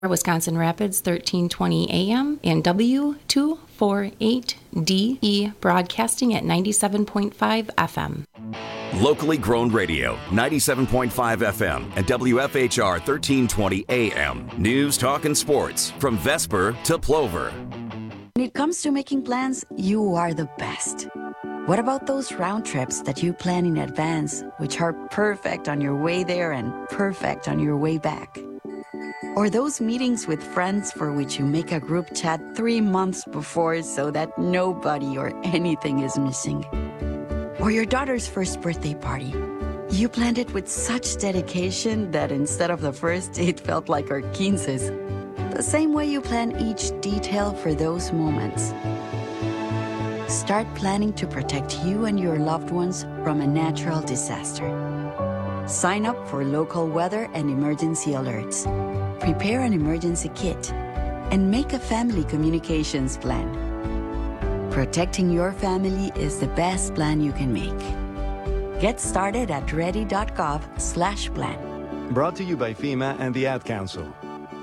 Wisconsin Rapids 1320 AM and W248DE broadcasting at 97.5 FM. Locally grown radio, 97.5 FM and WFHR 1320 AM. News, talk, and sports from Vesper to Plover. When it comes to making plans, you are the best. What about those round trips that you plan in advance, which are perfect on your way there and perfect on your way back? Or those meetings with friends for which you make a group chat 3 months before so that nobody or anything is missing? Or your daughter's first birthday party. You planned it with such dedication that instead of the first, it felt like our 15's. The same way you plan each detail for those moments. Start planning to protect you and your loved ones from a natural disaster. Sign up for local weather and emergency alerts. Prepare an emergency kit and make a family communications plan. Protecting your family is the best plan you can make. Get started at ready.gov/plan. Brought to you by FEMA and the Ad Council.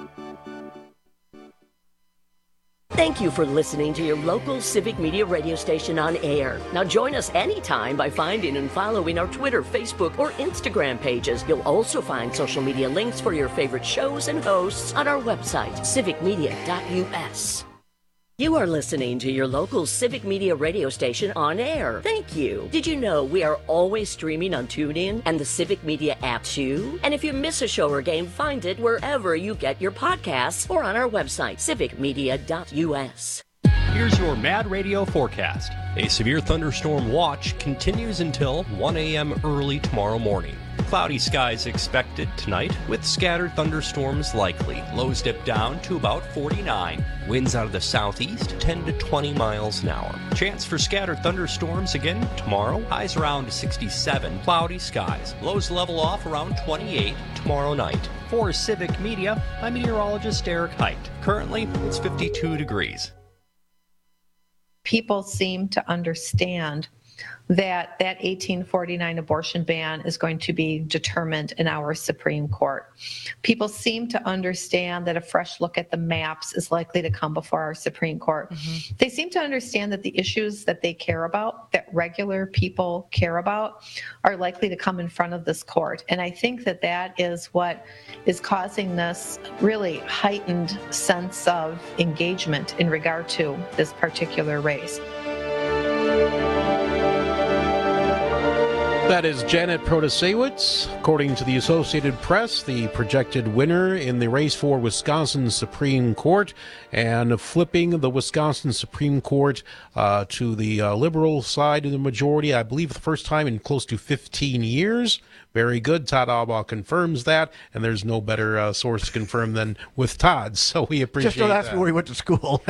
Thank you for listening to your local civic media radio station on air. Now join us anytime by finding and following our Twitter, Facebook, or Instagram pages. You'll also find social media links for your favorite shows and hosts on our website, civicmedia.us. You are listening to your local civic media radio station on air. Thank you. Did you know we are always streaming on TuneIn and the Civic Media app too? And if you miss a show or game, find it wherever you get your podcasts or on our website, civicmedia.us. Here's your Mad Radio forecast. A severe thunderstorm watch continues until 1 a.m. early tomorrow morning. Cloudy skies expected tonight with scattered thunderstorms likely. Lows dip down to about 49. Winds out of the southeast 10 to 20 miles an hour. Chance for scattered thunderstorms again tomorrow. Highs around 67. Cloudy skies. Lows level off around 28 tomorrow night. For Civic Media, I'm meteorologist Eric Height. Currently, it's 52 degrees. People seem to understand that 1849 abortion ban is going to be determined in our Supreme Court. People seem to understand that a fresh look at the maps is likely to come before our Supreme Court. Mm-hmm. They seem to understand that the issues that they care about, that regular people care about, are likely to come in front of this court. And I think that that is what is causing this really heightened sense of engagement in regard to this particular race. That is Janet Protasewicz. According to the Associated Press, the projected winner in the race for Wisconsin Supreme Court, and flipping the Wisconsin Supreme Court to the liberal side of the majority, I believe for the first time in close to 15 years. Very good. Todd Albaugh confirms that, and there's no better source to confirm than with Todd, so we appreciate that. Just don't ask me where he went to school.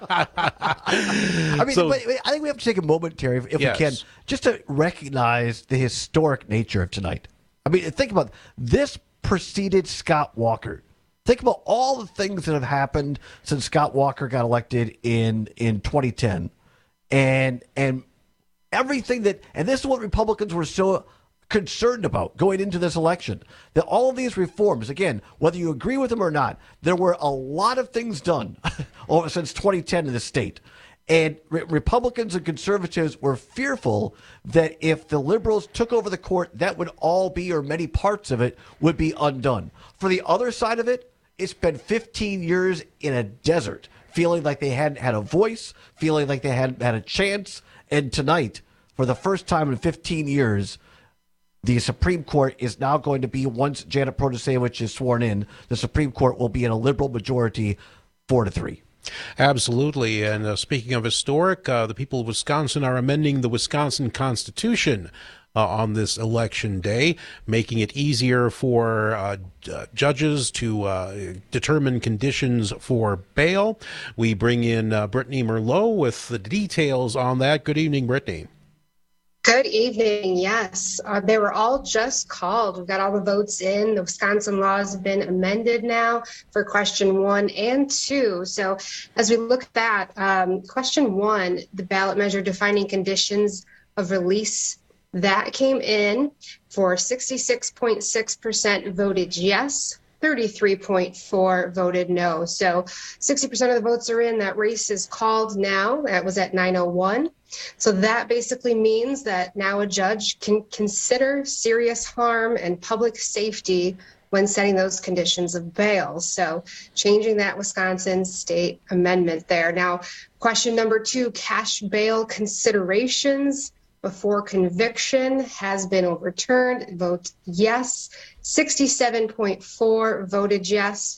I mean, but I think we have to take a moment, Terry, if yes. we can, just to recognize the historic nature of tonight. I mean, think about this preceded Scott Walker. Think about all the things that have happened since Scott Walker got elected in 2010, and everything that, and this is what Republicans were so concerned about going into this election, that all of these reforms, again, whether you agree with them or not, there were a lot of things done since 2010 in the state. And Republicans and conservatives were fearful that if the liberals took over the court, that would all be, or many parts of it, would be undone. For the other side of it, it's been 15 years in a desert, feeling like they hadn't had a voice, feeling like they hadn't had a chance. And tonight, for the first time in 15 years, the Supreme Court is now going to be, once Janet Protasewicz is sworn in, the Supreme Court will be in a liberal majority, 4-3. Absolutely. And speaking of historic, the people of Wisconsin are amending the Wisconsin Constitution on this election day, making it easier for judges to determine conditions for bail. We bring in Brittany Merlot with the details on that. Good evening, Brittany. Good evening. Yes, they were all just called. We've got all the votes in. The Wisconsin laws have been amended now for question 1 and 2. So as we look at that, question 1, the ballot measure defining conditions of release, that came in for 66.6% voted yes, 33.4 voted no. So 60% of the votes are in. That race is called now. That was at 9:01. So that basically means that now a judge can consider serious harm and public safety when setting those conditions of bail. So changing that Wisconsin state amendment there. Now, question number 2, cash bail considerations before conviction has been overturned. Vote yes. 67.4 voted yes,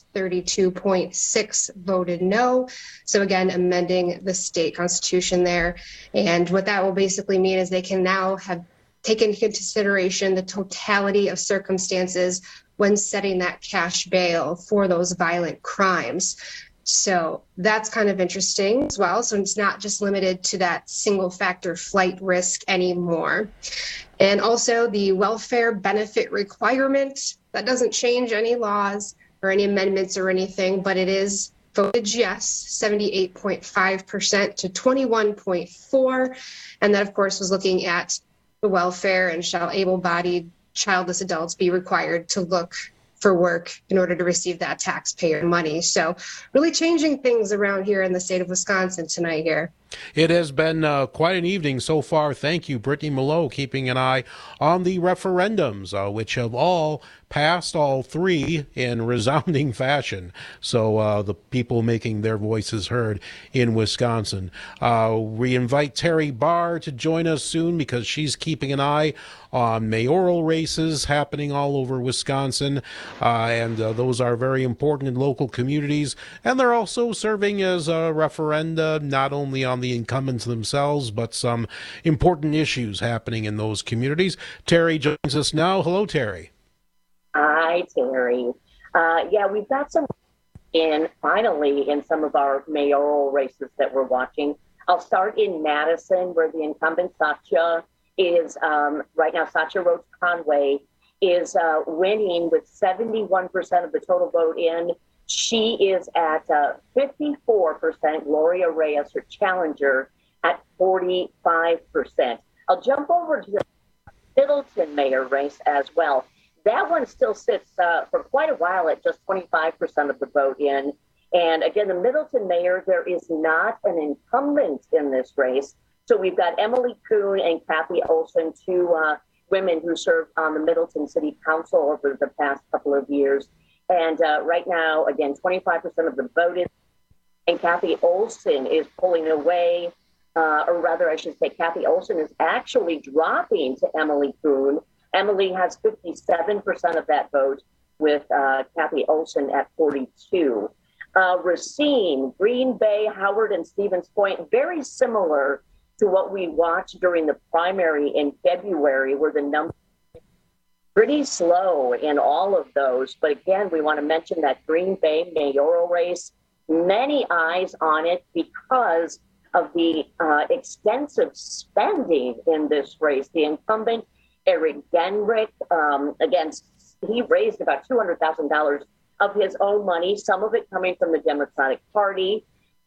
32.6 voted no. So again, amending the state constitution there. And what that will basically mean is they can now have taken into consideration the totality of circumstances when setting that cash bail for those violent crimes. So that's kind of interesting as well. So it's not just limited to that single factor flight risk anymore. And also the welfare benefit requirement, that doesn't change any laws or any amendments or anything, but it is voted yes, 78.5% to 21.4. And that, of course, was looking at the welfare and shall able-bodied childless adults be required to look for work in order to receive that taxpayer money. So really changing things around here in the state of Wisconsin tonight here. It has been quite an evening so far. Thank you, Brittany Mallow, keeping an eye on the referendums, which have all passed, all 3, in resounding fashion. So the people making their voices heard in Wisconsin. We invite Terry Barr to join us soon because she's keeping an eye on mayoral races happening all over Wisconsin. And those are very important in local communities. And they're also serving as a referenda, not only on the incumbents themselves, but some important issues happening in those communities. Terry joins us now. Hello, Terry. Hi, Terry. We've got some finally in some of our mayoral races that we're watching. I'll start in Madison, where the incumbent Satya is right now. Satya Rhodes Conway is winning with 71% of the total vote in. She is at 54%. Gloria Reyes, her challenger, at 45%. I'll jump over to the Middleton mayor race as well. That one still sits for quite a while at just 25% of the vote in. And again, the Middleton mayor, there is not an incumbent in this race. So we've got Emily Kuhn and Kathy Olson, 2 women who served on the Middleton City Council over the past couple of years. And right now, again, 25% of the vote is, and Kathy Olson is pulling away, or rather, I should say, Kathy Olson is actually dropping to Emily Kuhn. Emily has 57% of that vote, with Kathy Olson at 42. Racine, Green Bay, Howard, and Stevens Point, very similar to what we watched during the primary in February, where the numbers pretty slow in all of those. But again, we want to mention that Green Bay mayoral race, many eyes on it because of the extensive spending in this race. The incumbent, Eric Genrich, he raised about $200,000 of his own money, some of it coming from the Democratic Party.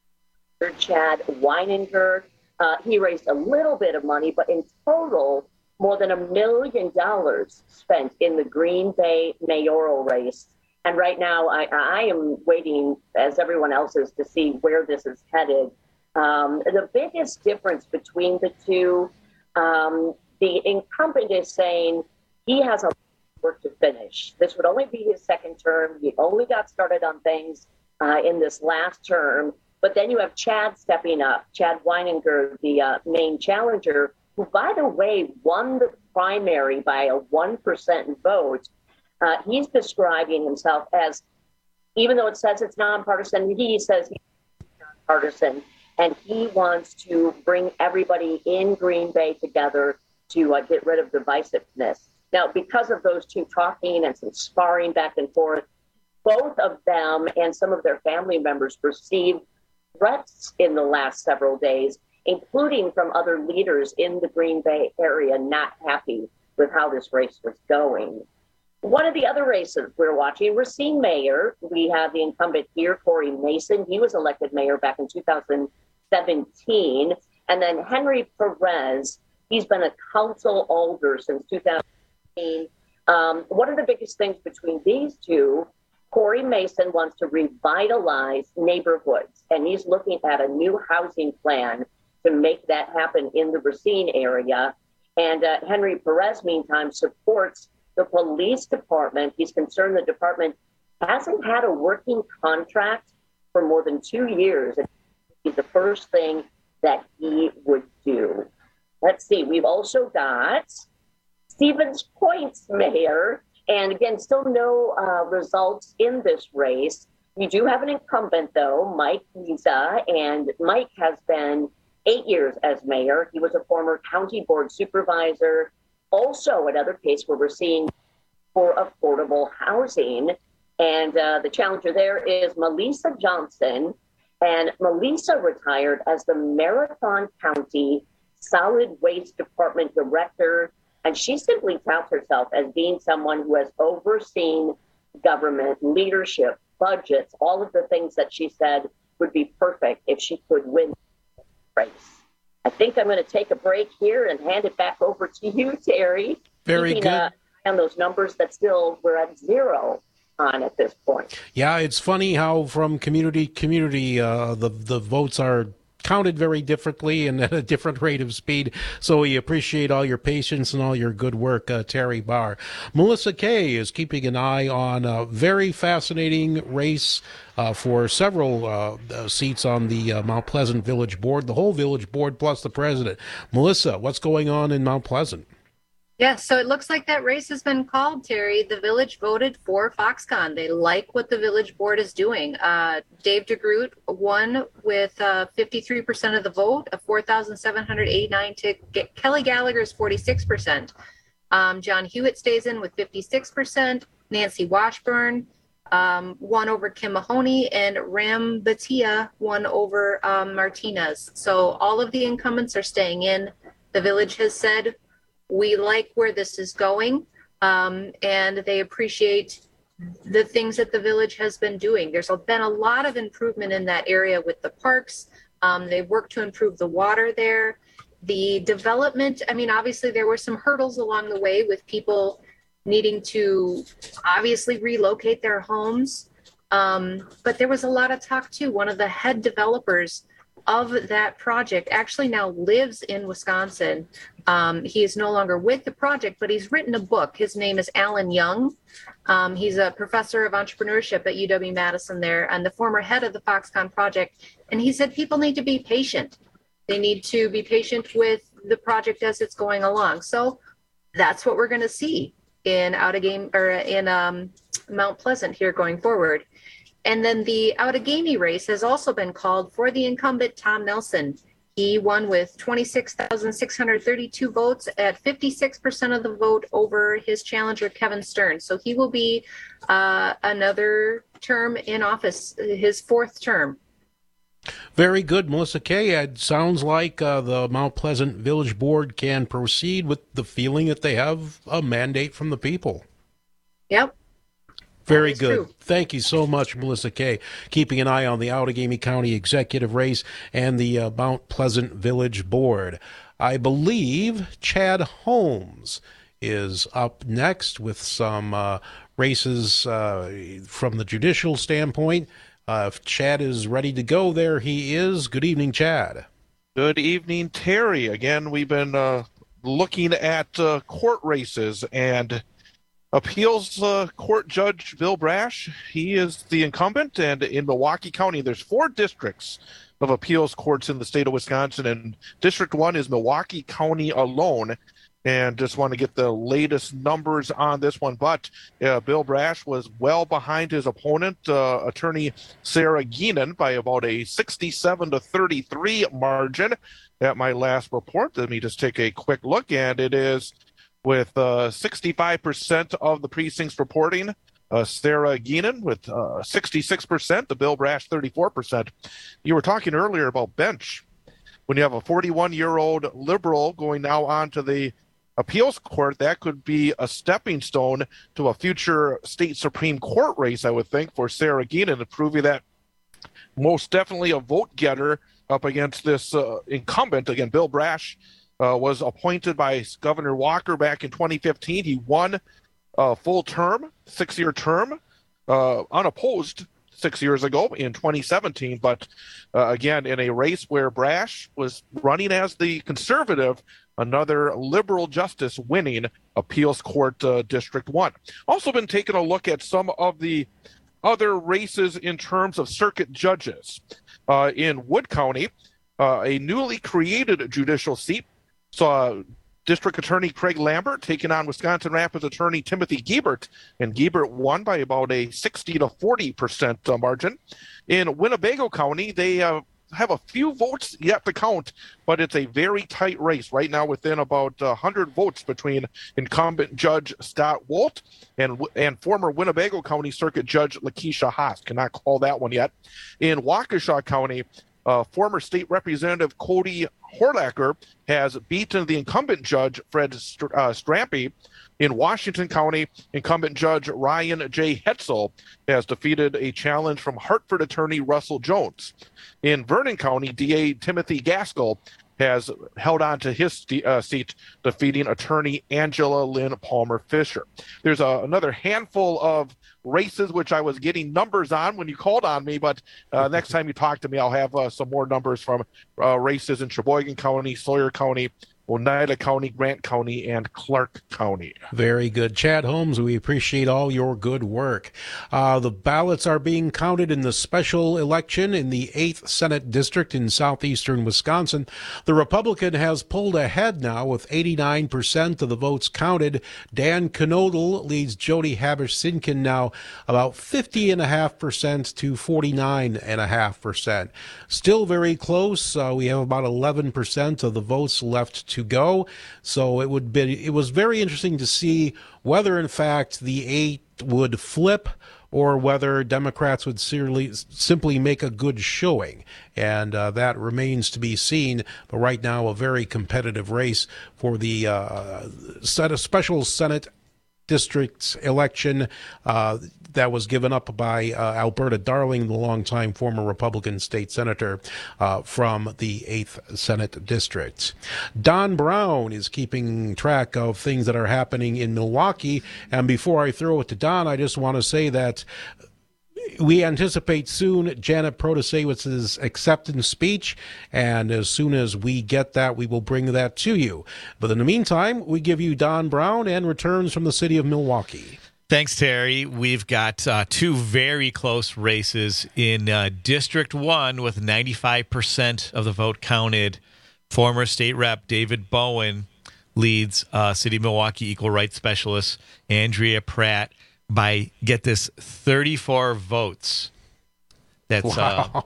Chad Weininger, he raised a little bit of money, but in total, more than $1 million spent in the Green Bay mayoral race. And right now, I am waiting, as everyone else is, to see where this is headed. The biggest difference between the two, the incumbent is saying he has a work to finish. This would only be his second term. He only got started on things in this last term. But then you have Chad stepping up, Chad Weininger, the main challenger, who, by the way, won the primary by a 1% vote. He's describing himself as, even though it says it's nonpartisan, he says he's nonpartisan, and he wants to bring everybody in Green Bay together to get rid of divisiveness. Now, because of those two talking and some sparring back and forth, both of them and some of their family members received threats in the last several days, including from other leaders in the Green Bay area not happy with how this race was going. One of the other races we're watching, Racine mayor, we have the incumbent here, Corey Mason. He was elected mayor back in 2017. And then Henry Perez, he's been a council alder since 2018. One of the biggest things between these two Corey Mason wants to revitalize neighborhoods, and he's looking at a new housing plan to make that happen in the Racine area. And Henry Perez, meantime, supports the police department. He's concerned the department hasn't had a working contract for more than 2 years. It's the first thing that he would do. Let's see. We've also got Stevens Point's mayor. And again, still no results in this race. We do have an incumbent, though, Mike Giza, and Mike has been 8 years as mayor. He was a former county board supervisor. Also, another case where we're seeing for affordable housing. And the challenger there is Melissa Johnson. And Melissa retired as the Marathon County Solid Waste Department director. And she simply touts herself as being someone who has overseen government, leadership, budgets, all of the things that she said would be perfect if she could win the race. I think I'm going to take a break here and hand it back over to you, Terry. Very good. And those numbers that still we're at zero on at this point. Yeah, it's funny how from community the votes are counted very differently and at a different rate of speed. So we appreciate all your patience and all your good work, Terry Barr. Melissa Kay is keeping an eye on a very fascinating race for several seats on the Mount Pleasant Village Board, the whole Village Board plus the president. Melissa, what's going on in Mount Pleasant? Yeah, so it looks like that race has been called, Terry. The village voted for Foxconn. They like what the village board is doing. Dave DeGroot won with 53% of the vote, 4,789 to Kelly Gallagher's 46%. John Hewitt stays in with 56%. Nancy Washburn won over Kim Mahoney, and Ram Batia won over Martinez. So all of the incumbents are staying in. The village has said, we like where this is going, and they appreciate the things that the village has been doing. There's been a lot of improvement in that area with the parks. They've worked to improve the water there. The development, I mean, obviously there were some hurdles along the way with people needing to obviously relocate their homes. But there was a lot of talk too. One of the head developers of that project actually now lives in Wisconsin. He is no longer with the project, but he's written a book. His name is Alan Young. He's a professor of entrepreneurship at UW-Madison there and the former head of the Foxconn project. And he said people need to be patient. They need to be patient with the project as it's going along. So that's what we're going to see in Mount Pleasant here going forward. And then the Outagamie race has also been called for the incumbent Tom Nelson. He won with 26,632 votes at 56% of the vote over his challenger, Kevin Stern. So he will be another term in office, his fourth term. Very good, Melissa Kay. It sounds like the Mount Pleasant Village Board can proceed with the feeling that they have a mandate from the people. Yep. Very good. True. Thank you so much, Melissa Kay. Keeping an eye on the Outagamie County executive race and the Mount Pleasant Village Board. I believe Chad Holmes is up next with some races from the judicial standpoint. If Chad is ready to go, there he is. Good evening, Chad. Good evening, Terry. Again, we've been looking at court races, and appeals court judge Bill Brash, he is the incumbent, and in Milwaukee County, there's 4 districts of appeals courts in the state of Wisconsin, and District 1 is Milwaukee County alone. And just want to get the latest numbers on this one. But Bill Brash was well behind his opponent, attorney Sarah Geenan, by about a 67-33 margin at my last report. Let me just take a quick look, and it is with 65% of the precincts reporting Sarah Geenan with 66%, the Bill Brash 34%. You were talking earlier about bench. When you have a 41-year-old liberal going now on to the appeals court, that could be a stepping stone to a future state Supreme Court race, I would think, for Sarah Geenan, to proving that most definitely a vote getter up against this incumbent. Again, Bill Brash was appointed by Governor Walker back in 2015. He won a full term, 6-year term. unopposed 6 years ago in 2017, but again, in a race where Brash was running as the conservative, another liberal justice winning appeals court District 1. Also been taking a look at some of the other races in terms of circuit judges. In Wood County, a newly created judicial seat saw District Attorney Craig Lambert taking on Wisconsin Rapids Attorney Timothy Giebert, and Giebert won by about a 60 to 40% margin. In Winnebago County, they have a few votes yet to count, but it's a very tight race right now, within about 100 votes between incumbent Judge Scott Wolt and former Winnebago County Circuit Judge Lakeisha Haas. Cannot call that one yet. In Waukesha County, former State Representative Cody Horlacher has beaten the incumbent judge Fred Strampy. In Washington County, incumbent Judge Ryan J. Hetzel has defeated a challenge from Hartford attorney Russell Jones. In Vernon County, DA Timothy Gaskell has held on to his seat, defeating attorney Angela Lynn Palmer Fisher. There's another handful of races which I was getting numbers on when you called on me, but next time you talk to me, I'll have some more numbers from races in Sheboygan County, Sawyer County, Oneida County, Grant County, and Clark County. Very good. Chad Holmes, we appreciate all your good work. The ballots are being counted in the special election in the 8th Senate District in southeastern Wisconsin. The Republican has pulled ahead now with 89% of the votes counted. Dan Knodel leads Jody Haber-Sinkin now about 50.5% to 49.5%. Still very close. We have about 11% of the votes left to go. So it was very interesting to see whether in fact the 8 would flip or whether Democrats would simply make a good showing. And that remains to be seen. But right now, a very competitive race for the special Senate district election that was given up by Alberta Darling, the longtime former Republican state senator from the 8th Senate District. Don Brown is keeping track of things that are happening in Milwaukee. And before I throw it to Don, I just want to say that we anticipate soon Janet Protasewicz's acceptance speech, and as soon as we get that, we will bring that to you. But in the meantime, we give you Don Brown and returns from the city of Milwaukee. Thanks, Terry. We've got two very close races in District 1 with 95% of the vote counted. Former state rep David Bowen leads City of Milwaukee equal rights specialist Andrea Pratt by, get this, 34 votes. That's, wow.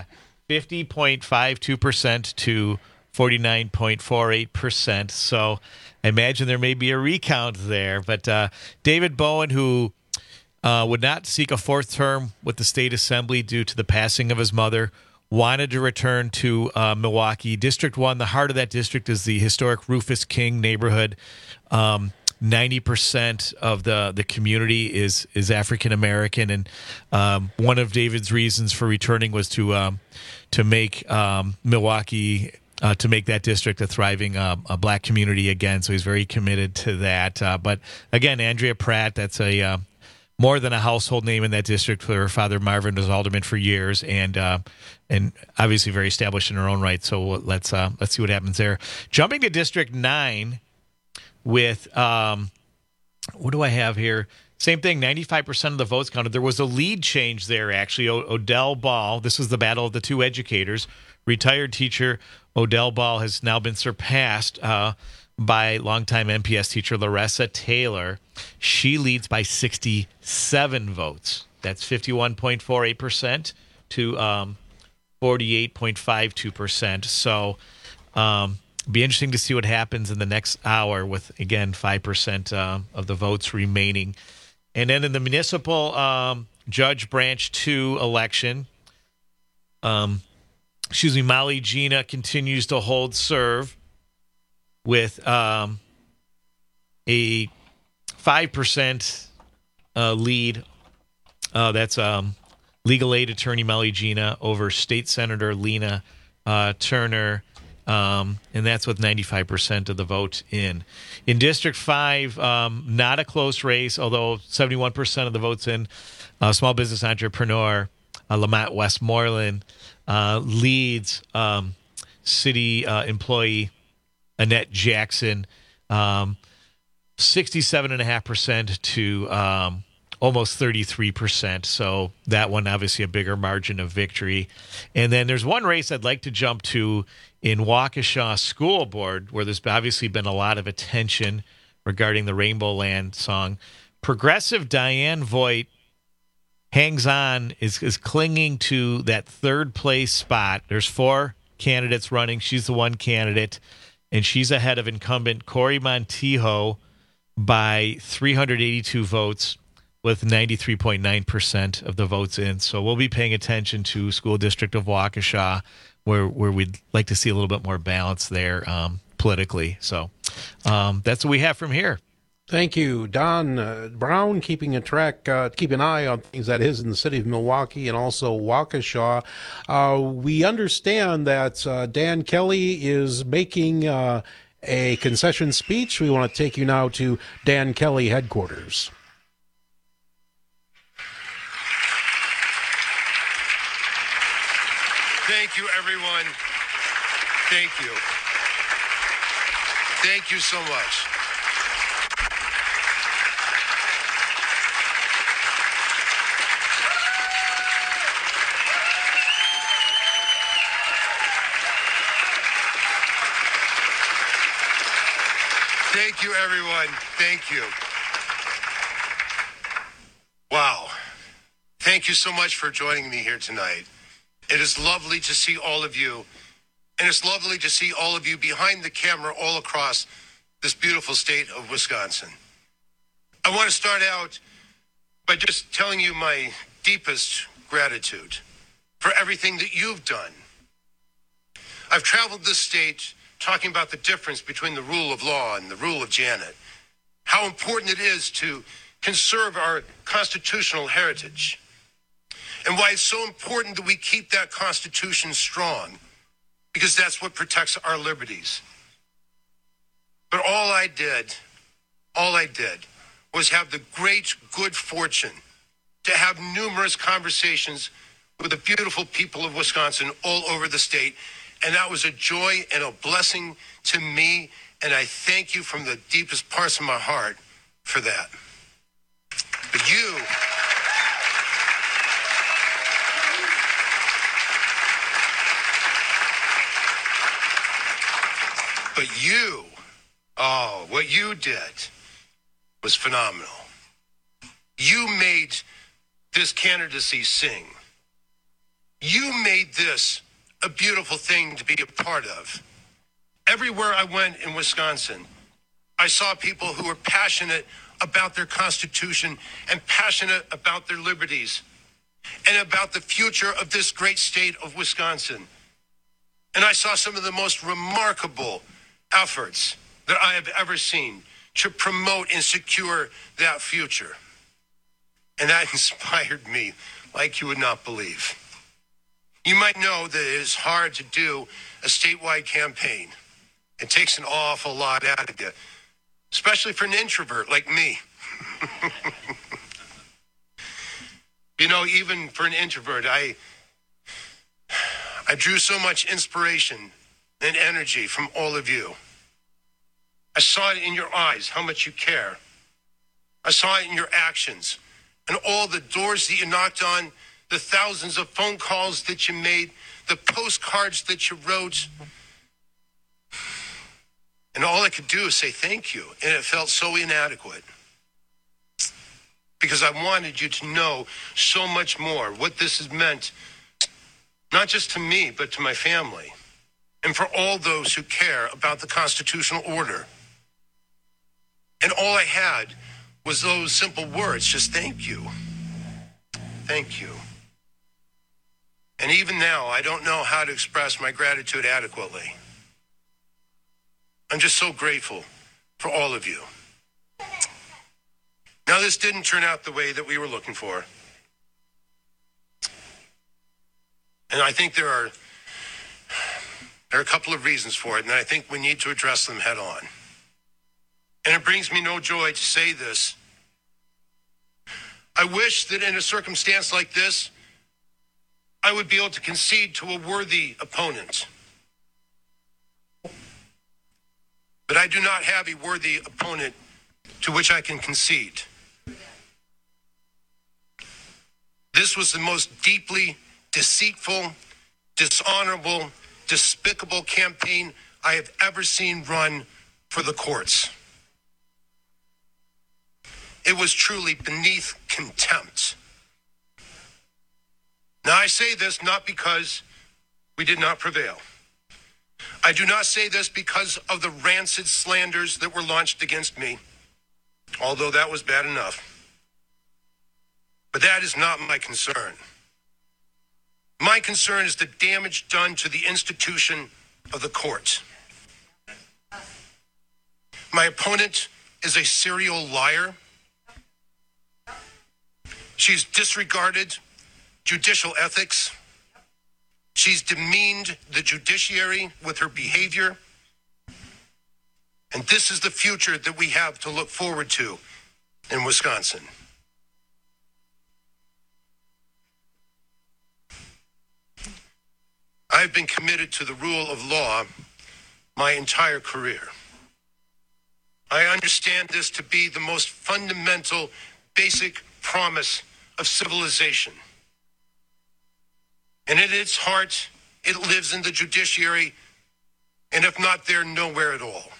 50.52% to 49.48%. So I imagine there may be a recount there. But David Bowen, who would not seek a fourth term with the state assembly due to the passing of his mother, wanted to return to Milwaukee. District 1, the heart of that district is the historic Rufus King neighborhood. 90% of the community is African American, and one of David's reasons for returning was to make Milwaukee, to make that district a thriving a black community again. So he's very committed to that. But again, Andrea Pratt, that's a more than a household name in that district. Her father Marvin was alderman for years, and obviously very established in her own right. So let's see what happens there. Jumping to District 9. With, what do I have here? Same thing, 95% of the votes counted. There was a lead change there, actually. Odell Ball, this was the battle of the two educators. Retired teacher Odell Ball has now been surpassed by longtime MPS teacher Larissa Taylor. She leads by 67 votes. That's 51.48% to 48.52%. So, be interesting to see what happens in the next hour with, again, 5% of the votes remaining. And then in the municipal Judge Branch 2 election, Molly Gina continues to hold serve with a 5% lead. That's legal aid attorney Molly Gina over State Senator Lena Turner. and that's with 95% of the vote in. In District 5, not a close race, although 71% of the votes in. Small business entrepreneur Lamont Westmoreland leads city employee Annette Jackson 67.5% to almost 33%. So that one, obviously, a bigger margin of victory. And then there's one race I'd like to jump to in Waukesha School Board, where there's obviously been a lot of attention regarding the Rainbow Land song. Progressive Diane Voigt hangs on, is clinging to that third place spot. There's 4 candidates running. She's the one candidate, and she's ahead of incumbent Cory Montijo by 382 votes with 93.9% of the votes in. So we'll be paying attention to School District of Waukesha, where we'd like to see a little bit more balance there politically. So that's what we have from here. Thank you, Don Brown, keeping an eye on things that is in the city of Milwaukee and also Waukesha. We understand that Dan Kelly is making a concession speech. We want to take you now to Dan Kelly headquarters. Thank you, everyone. Thank you. Thank you so much. Thank you, everyone. Thank you. Wow. Thank you so much for joining me here tonight. It is lovely to see all of you, and it's lovely to see all of you behind the camera all across this beautiful state of Wisconsin. I want to start out by just telling you my deepest gratitude for everything that you've done. I've traveled this state talking about the difference between the rule of law and the rule of Janet, how important it is to conserve our constitutional heritage, and why it's so important that we keep that Constitution strong, because that's what protects our liberties. But all I did was have the great good fortune to have numerous conversations with the beautiful people of Wisconsin all over the state. And that was a joy and a blessing to me. And I thank you from the deepest parts of my heart for that. But you, what you did was phenomenal. You made this candidacy sing. You made this a beautiful thing to be a part of. Everywhere I went in Wisconsin, I saw people who were passionate about their Constitution and passionate about their liberties and about the future of this great state of Wisconsin. And I saw some of the most remarkable efforts that I have ever seen to promote and secure that future. And that inspired me like you would not believe. You might know that it is hard to do a statewide campaign. It takes an awful lot out of you, especially for an introvert like me. You know, even for an introvert, I drew so much inspiration and energy from all of you. I saw it in your eyes, how much you care. I saw it in your actions and all the doors that you knocked on, the thousands of phone calls that you made, the postcards that you wrote. And all I could do is say thank you. And it felt so inadequate. Because I wanted you to know so much more what this has meant, not just to me, but to my family. And for all those who care about the constitutional order. And all I had was those simple words, just thank you. Thank you. And even now, I don't know how to express my gratitude adequately. I'm just so grateful for all of you. Now, this didn't turn out the way that we were looking for. And I think there are There are a couple of reasons for it, and I think we need to address them head on. And it brings me no joy to say this. I wish that in a circumstance like this, I would be able to concede to a worthy opponent. But I do not have a worthy opponent to which I can concede. This was the most deeply deceitful, dishonorable, despicable campaign I have ever seen run for the courts. It was truly beneath contempt. Now, I say this not because we did not prevail. I do not say this because of the rancid slanders that were launched against me, although that was bad enough. But that is not my concern. My concern is the damage done to the institution of the court. My opponent is a serial liar. She's disregarded judicial ethics. She's demeaned the judiciary with her behavior. And this is the future that we have to look forward to in Wisconsin. I've been committed to the rule of law my entire career. I understand this to be the most fundamental, basic promise of civilization. And at its heart, it lives in the judiciary, and if not there, nowhere at all.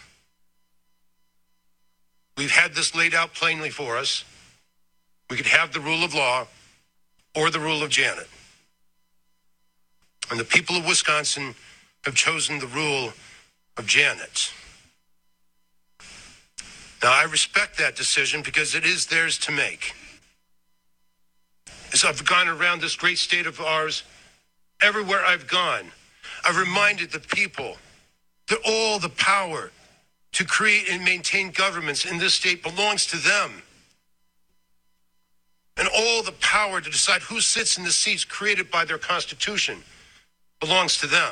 We've had this laid out plainly for us. We could have the rule of law or the rule of Janet. And the people of Wisconsin have chosen the rule of Janet. Now, I respect that decision because it is theirs to make. As I've gone around this great state of ours, everywhere I've gone, I've reminded the people that all the power to create and maintain governments in this state belongs to them. And all the power to decide who sits in the seats created by their Constitution belongs to them.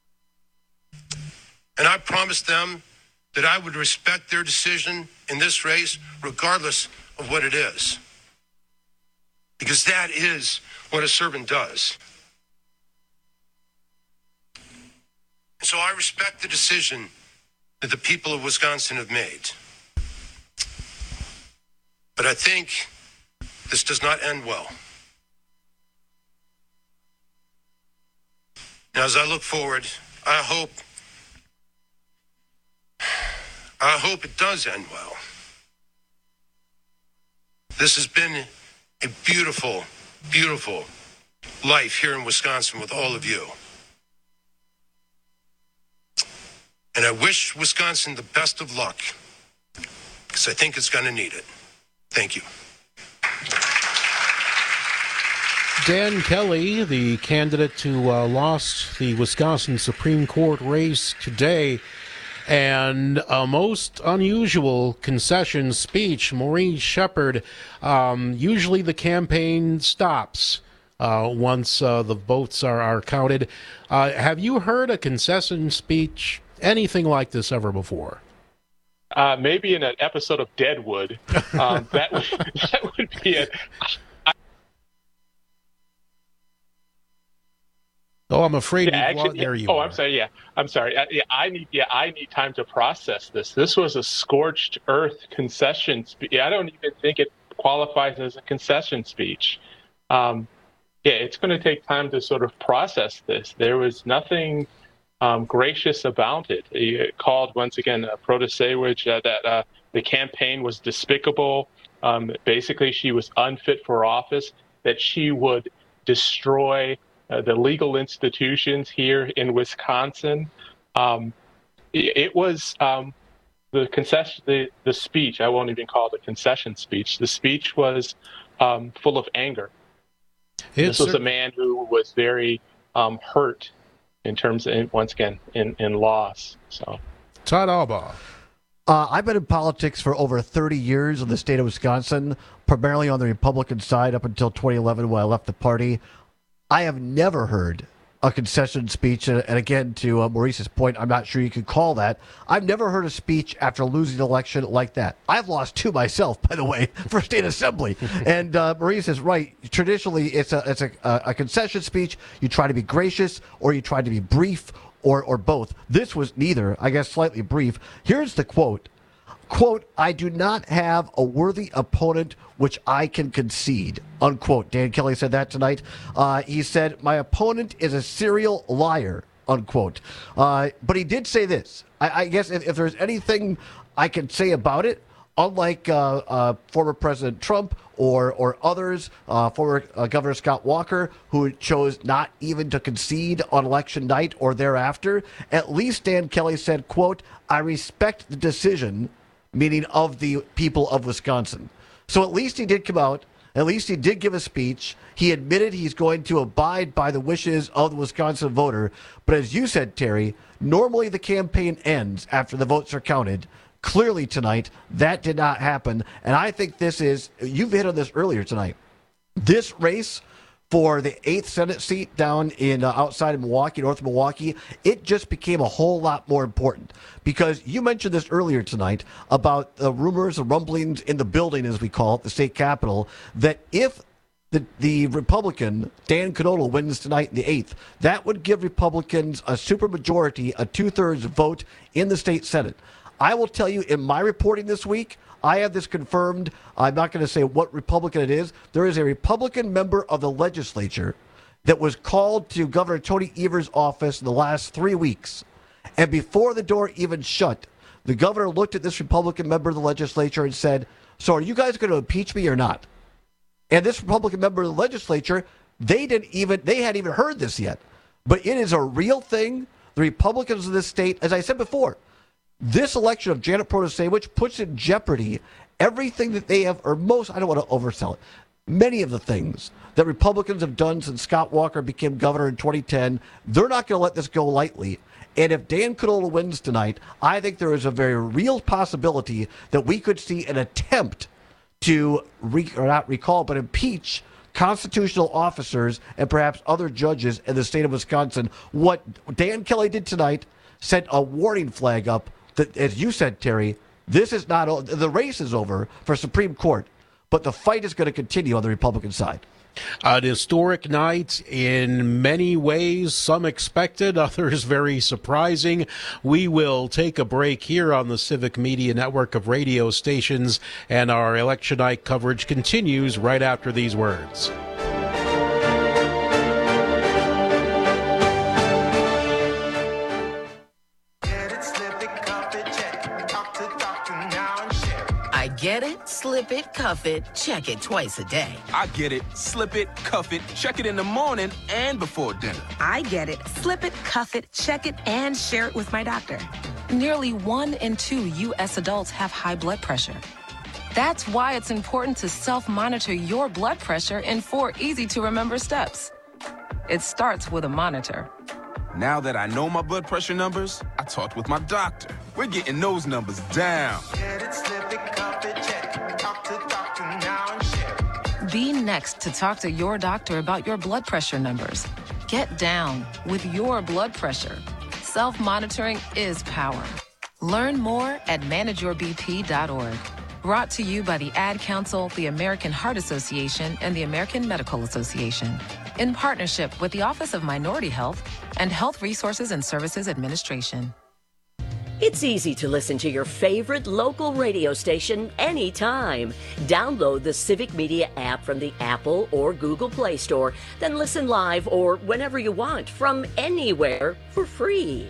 And I promised them that I would respect their decision in this race, regardless of what it is. Because that is what a servant does. And so I respect the decision that the people of Wisconsin have made. But I think this does not end well. Now, as I look forward, I hope it does end well. This has been a beautiful, beautiful life here in Wisconsin with all of you. And I wish Wisconsin the best of luck, because I think it's going to need it. Thank you. Dan Kelly, the candidate who lost the Wisconsin Supreme Court race today, and a most unusual concession speech. Maureen Shepard, usually the campaign stops once the votes are counted. Have you heard a concession speech, anything like this ever before? Maybe in an episode of Deadwood. That would be it. Oh, I'm afraid. There you are. I'm sorry. Yeah, I'm sorry. I need time to process this. This was a scorched earth concession speech. I don't even think it qualifies as a concession speech. It's going to take time to sort of process this. There was nothing gracious about it. He called once again Protasiewicz that the campaign was despicable. Basically, she was unfit for office. That she would destroy the legal institutions here in Wisconsin. It was the concession, the speech. I won't even call it a concession speech. The speech was full of anger. This was a man who was very hurt in terms of, once again, in loss. So, Todd Albaugh. I've been in politics for over 30 years in the state of Wisconsin, primarily on the Republican side up until 2011 when I left the party. I have never heard a concession speech. And again, to Maurice's point, I'm not sure you could call that. I've never heard a speech after losing an election like that. I've lost two myself, by the way, for state assembly. And Maurice is right. Traditionally, it's a concession speech. You try to be gracious, or you try to be brief, or both. This was neither, I guess slightly brief. Here's the quote. Quote, "I do not have a worthy opponent which I can concede," unquote. Dan Kelly said that tonight. He said, "My opponent is a serial liar," unquote. But he did say this. I guess if there's anything I can say about it, unlike former President Trump or others, former Governor Scott Walker, who chose not even to concede on election night or thereafter, at least Dan Kelly said, quote, "I respect the decision," meaning of the people of Wisconsin. So at least he did come out. At least he did give a speech. He admitted he's going to abide by the wishes of the Wisconsin voter. But as you said, Terry, normally the campaign ends after the votes are counted. Clearly tonight, that did not happen. And I think this is, you've hit on this earlier tonight, this race for the 8th Senate seat down in outside of Milwaukee, north of Milwaukee, it just became a whole lot more important. Because you mentioned this earlier tonight about the rumors, the rumblings in the building, as we call it, the state capitol, that if the Republican, Dan Knodl, wins tonight in the 8th, that would give Republicans a supermajority, a 2/3 vote in the state Senate. I will tell you, in my reporting this week, I have this confirmed. I'm not going to say what Republican it is. There is a Republican member of the legislature that was called to Governor Tony Evers' office in the last 3 weeks. And before the door even shut, the governor looked at this Republican member of the legislature and said, "So are you guys going to impeach me or not?" And this Republican member of the legislature, they hadn't even heard this yet. But it is a real thing. The Republicans of this state, as I said before, this election of Janet Protasewicz puts in jeopardy everything that they have, or most, I don't want to oversell it, many of the things that Republicans have done since Scott Walker became governor in 2010. They're not going to let this go lightly. And if Dan Knodl wins tonight, I think there is a very real possibility that we could see an attempt to, not recall, but impeach constitutional officers and perhaps other judges in the state of Wisconsin. What Dan Kelly did tonight sent a warning flag up that, as you said, Terry, this is not, the race is over for Supreme Court, but the fight is going to continue on the Republican side. An historic night in many ways, some expected, others very surprising. We will take a break here on the Civic Media Network of radio stations, and our election night coverage continues right after these words. Get it, slip it, cuff it, check it twice a day. I get it, slip it, cuff it, check it in the morning and before dinner. I get it, slip it, cuff it, check it, and share it with my doctor. Nearly 1 in 2 U.S. adults have high blood pressure. That's why it's important to self-monitor your blood pressure in 4 easy-to-remember steps. It starts with a monitor. Now that I know my blood pressure numbers, I talked with my doctor. We're getting those numbers down. Get it, slip it, cuff it, check it. Talk to doctor now and share it. Be next to talk to your doctor about your blood pressure numbers. Get down with your blood pressure. Self-monitoring is power. Learn more at manageyourbp.org. Brought to you by the Ad Council, the American Heart Association, and the American Medical Association, in partnership with the Office of Minority Health and Health Resources and Services Administration. It's easy to listen to your favorite local radio station anytime. Download the Civic Media app from the Apple or Google Play Store, then listen live or whenever you want from anywhere for free.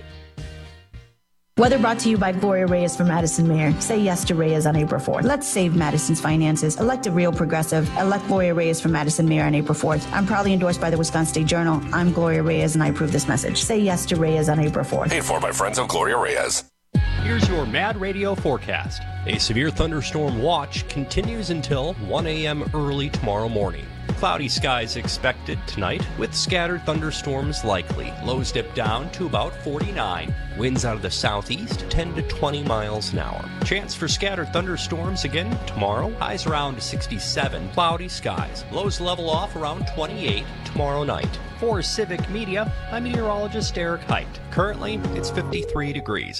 Weather brought to you by Gloria Reyes for Madison Mayor. Say yes to Reyes on April 4th. Let's save Madison's finances. Elect a real progressive. Elect Gloria Reyes for Madison Mayor on April 4th. I'm proudly endorsed by the Wisconsin State Journal. I'm Gloria Reyes, and I approve this message. Say yes to Reyes on April 4th. Paid for by friends of Gloria Reyes. Here's your Mad Radio forecast. A severe thunderstorm watch continues until 1 a.m. early tomorrow morning. Cloudy skies expected tonight with scattered thunderstorms likely. Lows dip down to about 49. Winds out of the southeast 10 to 20 miles an hour. Chance for scattered thunderstorms again tomorrow. Highs around 67. Cloudy skies. Lows level off around 28 tomorrow night. For Civic Media, I'm meteorologist Eric Height. Currently, it's 53 degrees.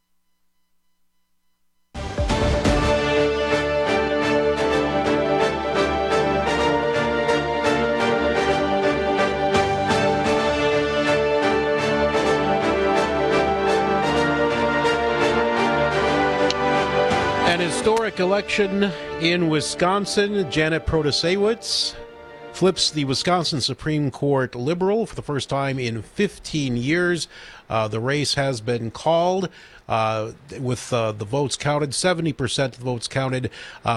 An historic election in Wisconsin. Janet Protasewicz flips the Wisconsin Supreme Court liberal for the first time in 15 years. The race has been called with the votes counted. 70% of the votes counted,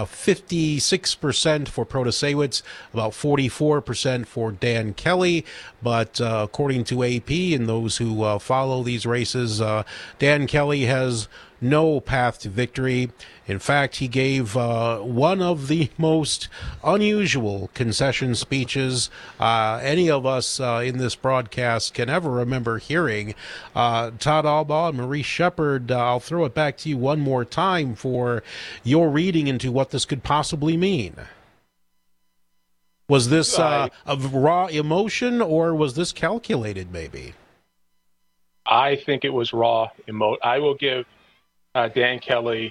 56% for Protasewicz, about 44% for Dan Kelly. But according to AP and those who follow these races, Dan Kelly has no path to victory. In fact, he gave one of the most unusual concession speeches any of us in this broadcast can ever remember hearing. Todd Albaugh and Maurice Shepard, I'll throw it back to you one more time for your reading into what this could possibly mean. Was this a raw emotion, or was this calculated, maybe? I think it was raw emotion. I will give Dan Kelly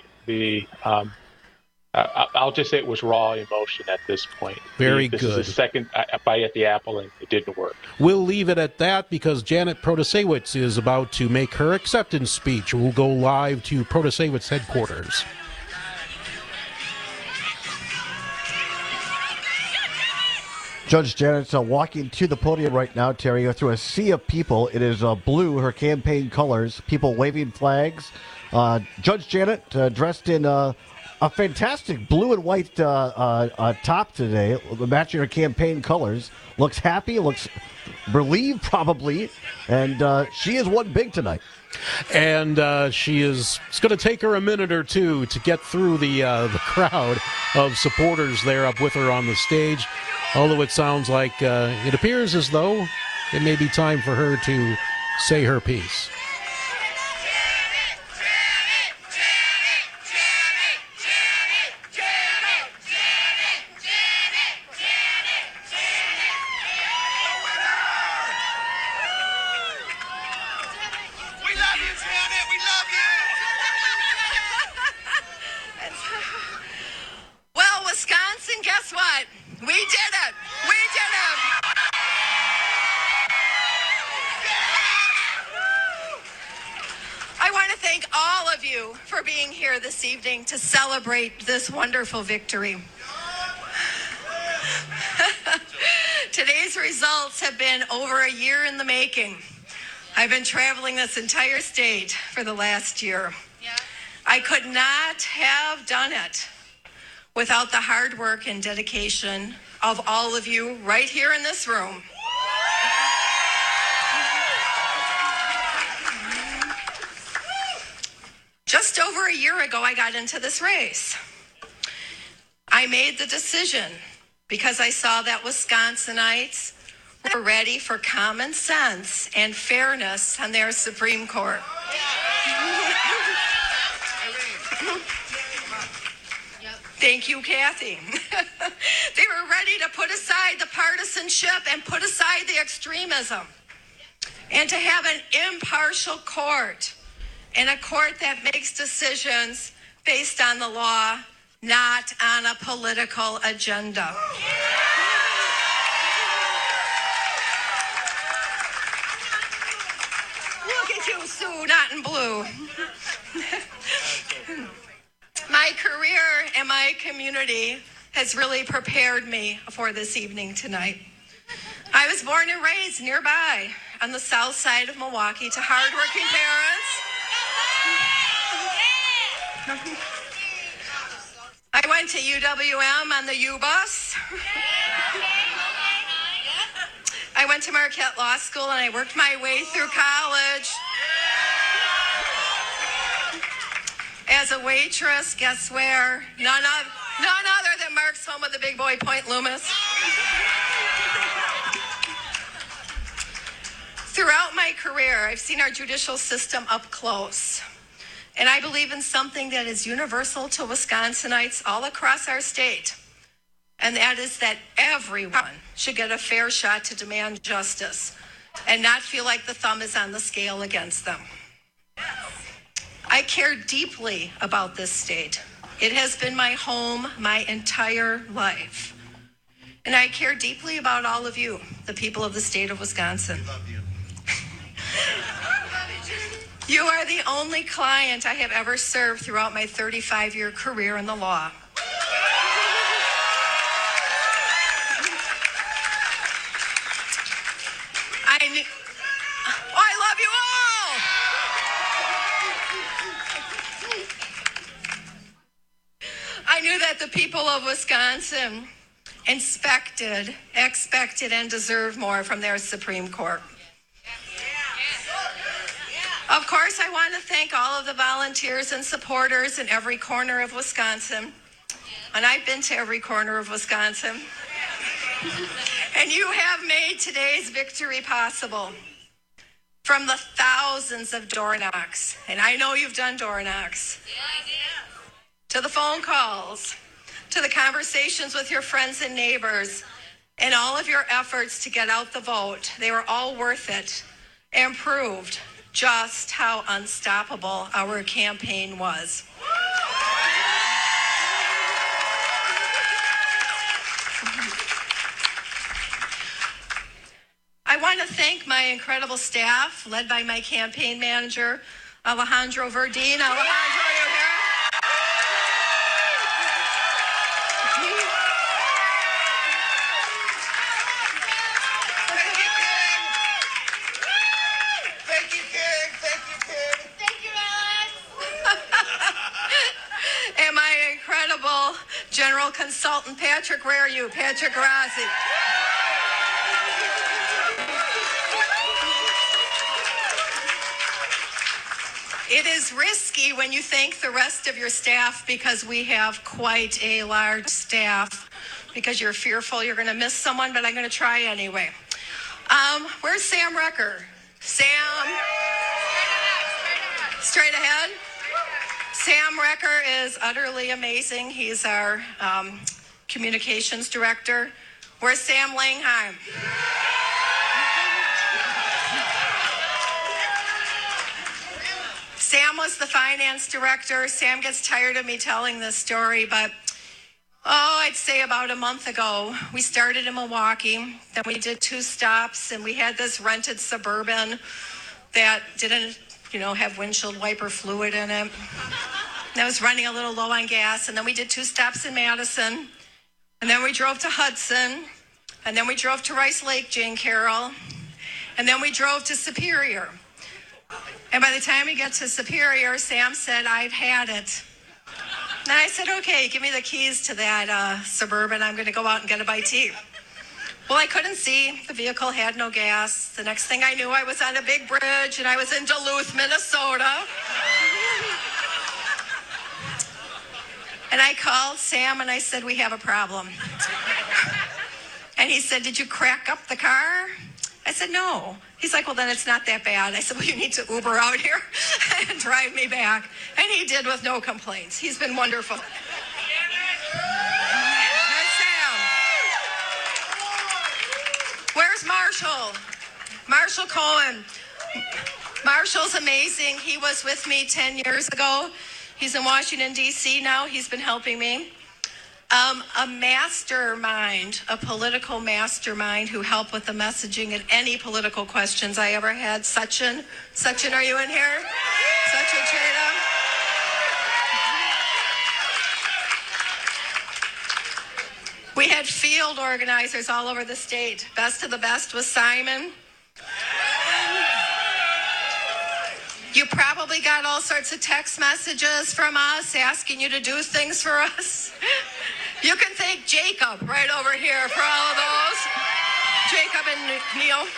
I'll just say it was raw emotion at this point. Very this good. This is the second bite at the apple, and it didn't work. We'll leave it at that because Janet Protasewicz is about to make her acceptance speech. We'll go live to Protasewicz headquarters. Judge Janet's walking to the podium right now, Terry, through a sea of people. It is blue, her campaign colors, people waving flags. Judge Janet dressed in a fantastic blue and white top today, matching her campaign colors. Looks happy, looks relieved probably, and she has won big tonight. And it's going to take her a minute or two to get through the crowd of supporters there up with her on the stage. Although it sounds like it appears as though it may be time for her to say her piece. Well, Wisconsin, guess what? We did it! We did it! I want to thank all of you for being here this evening to celebrate this wonderful victory. Today's results have been over a year in the making. I've been traveling this entire state for the last year. I could not have done it without the hard work and dedication of all of you right here in this room. Just over a year ago, I got into this race. I made the decision because I saw that Wisconsinites were ready for common sense and fairness on their Supreme Court. Thank you, Kathy. They were ready to put aside the partisanship and put aside the extremism and to have an impartial court, and a court that makes decisions based on the law, not on a political agenda. Look at you, Sue, not in blue. My career and my community has really prepared me for this evening tonight. I was born and raised nearby on the south side of Milwaukee to hardworking parents. I went to UWM on the U bus. I went to Marquette Law School and I worked my way through college. As a waitress, guess where? None other than Mark's home of the big boy, Point Loomis. Throughout my career, I've seen our judicial system up close. And I believe in something that is universal to Wisconsinites all across our state. and that is that everyone should get a fair shot to demand justice and not feel like the thumb is on the scale against them. I care deeply about this state. It has been my home my entire life. And I care deeply about all of you, the people of the state of Wisconsin. Love you. You are the only client I have ever served throughout my 35-year career in the law. I love you all! I knew that the people of Wisconsin expected, and deserved more from their Supreme Court. Of course, I want to thank all of the volunteers and supporters in every corner of Wisconsin. And I've been to every corner of Wisconsin. And you have made today's victory possible. From the thousands of door knocks, and I know you've done door knocks, to the phone calls, to the conversations with your friends and neighbors, and all of your efforts to get out the vote. They were all worth it and proved just how unstoppable our campaign was. I want to thank my incredible staff, led by my campaign manager, Alejandro Verdeen. Alejandro, are you here? And my incredible general consultant, Patrick, where are you? Patrick Rossi. It is risky when you thank the rest of your staff because we have quite a large staff, because you're fearful you're going to miss someone, but I'm going to try anyway. Where's Sam Recker? Sam? Straight ahead? Sam Recker is utterly amazing. He's our communications director. Where's Sam Langheim? Sam was the finance director. Sam gets tired of me telling this story, but I'd say about a month ago, we started in Milwaukee. Then we did 2 stops, and we had this rented Suburban that didn't, have windshield wiper fluid in it. And I was running a little low on gas. And then we did 2 stops in Madison. And then we drove to Hudson. And then we drove to Rice Lake, Jane Carroll. And then we drove to Superior. And by the time we get to Superior, Sam said, I've had it. And I said, okay, give me the keys to that Suburban. I'm going to go out and get a bite to eat. Well, I couldn't see. The vehicle had no gas. The next thing I knew, I was on a big bridge, and I was in Duluth, Minnesota. And I called Sam, and I said, we have a problem. And he said, did you crack up the car? I said, no. He's like, well, then it's not that bad. I said, well, you need to Uber out here and drive me back. And he did with no complaints. He's been wonderful. That's Sam. Where's Marshall? Marshall Cohen. Marshall's amazing. He was with me 10 years ago. He's in Washington, D.C. now. He's been helping me. A mastermind, a political mastermind who helped with the messaging and any political questions I ever had. Sachin, are you in here? Sachin Cheda. We had field organizers all over the state. Best of the best was Simon. You probably got all sorts of text messages from us asking you to do things for us. You can thank Jacob right over here for all of those. Jacob and Neil.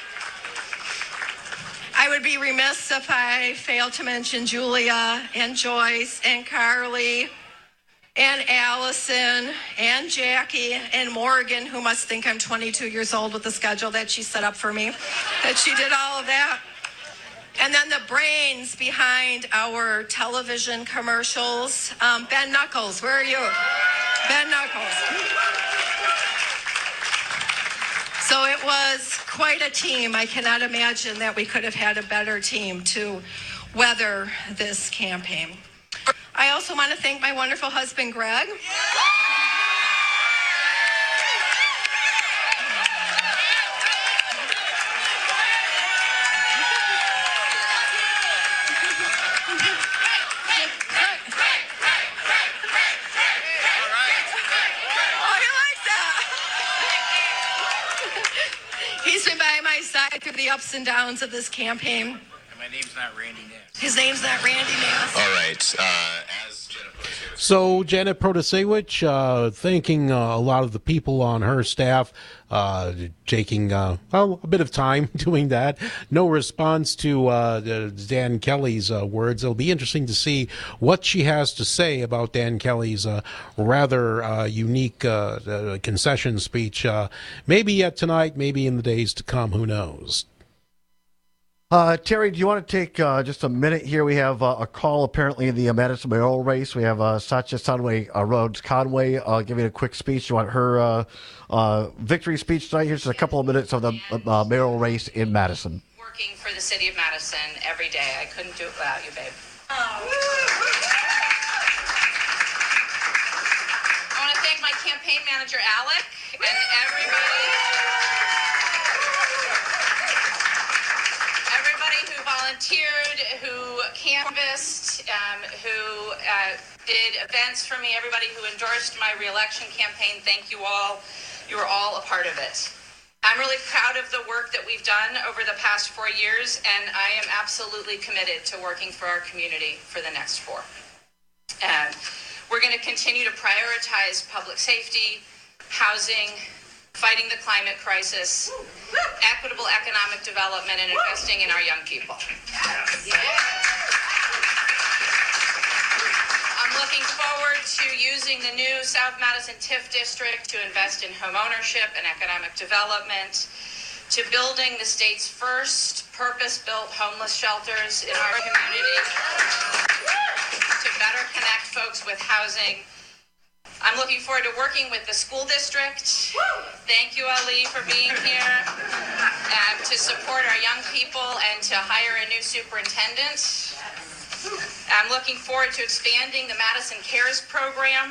I would be remiss if I failed to mention Julia and Joyce and Carly and Allison and Jackie and Morgan, who must think I'm 22 years old with the schedule that she set up for me, that she did all of that. And then the brains behind our television commercials. Ben Knuckles, where are you? Ben Knuckles. So it was quite a team. I cannot imagine that we could have had a better team to weather this campaign. I also want to thank my wonderful husband, Greg. He's been by my side through the ups and downs of this campaign. And my name's not Randy Nass. His name's not Randy Nass. All right. So Janet Protasewicz thanking a lot of the people on her staff, taking a bit of time doing that. No response to Dan Kelly's words. It'll be interesting to see what she has to say about Dan Kelly's rather unique concession speech. Maybe yet tonight, maybe in the days to come. Who knows? Terry, do you want to take just a minute here? We have a call apparently in the Madison mayoral race. We have Satya Rhodes Conway giving a quick speech. You want her victory speech tonight? Here's just a couple of minutes of the mayoral race in Madison. Working for the city of Madison every day. I couldn't do it without you, babe. I want to thank my campaign manager, Alec, and everybody who volunteered, who canvassed, who did events for me, everybody who endorsed my reelection campaign. Thank you all. You were all a part of it. I'm really proud of the work that we've done over the past 4 years, and I am absolutely committed to working for our community for the next 4. And we're going to continue to prioritize public safety, housing, fighting the climate crisis, equitable economic development, and investing in our young people. I'm looking forward to using the new South Madison TIF district to invest in home ownership and economic development, to building the state's first purpose-built homeless shelters in our community, to better connect folks with housing. I'm looking forward to working with the school district. Thank you, Ali, for being here, to support our young people and to hire a new superintendent. I'm looking forward to expanding the Madison Cares program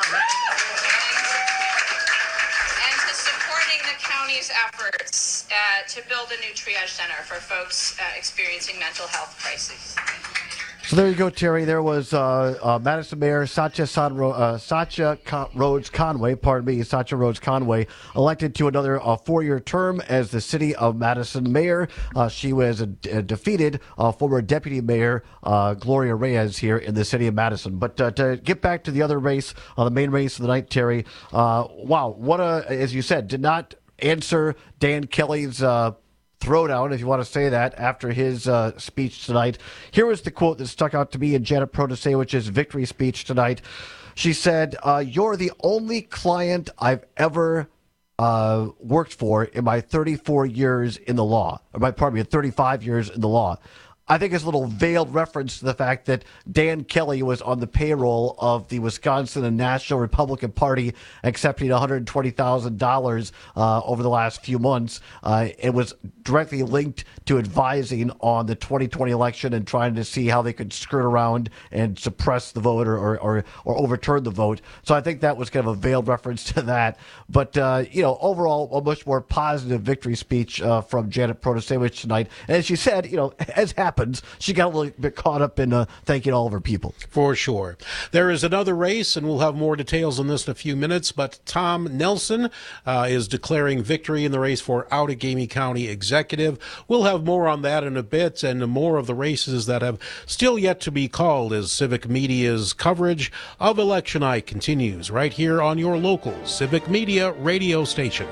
and to supporting the county's efforts to build a new triage center for folks experiencing mental health crises. So there you go, Terry. There was Madison Mayor Satya Rhodes Conway, elected to another 4-year term as the city of Madison mayor. She was defeated former deputy mayor Gloria Reyes here in the city of Madison. But to get back to the other race, the main race of the night, Terry, wow, as you said, did not answer Dan Kelly's throwdown, if you want to say that, after his speech tonight. Here was the quote that stuck out to me in Janet Protasewicz's victory speech tonight. She said, "You're the only client I've ever worked for in my 34 years in the law, or 35 years in the law." I think it's a little veiled reference to the fact that Dan Kelly was on the payroll of the Wisconsin and National Republican Party, accepting $120,000 over the last few months. It was directly linked to advising on the 2020 election and trying to see how they could skirt around and suppress the vote or overturn the vote. So I think that was kind of a veiled reference to that. But, overall, a much more positive victory speech from Janet Protasewicz tonight. And as she said, as happens, she got a little bit caught up in thanking all of her people. For sure. There is another race, and we'll have more details on this in a few minutes, but Tom Nelson is declaring victory in the race for Outagamie County Executive. We'll have more on that in a bit, and more of the races that have still yet to be called as Civic Media's coverage of Election Night continues right here on your local Civic Media radio station.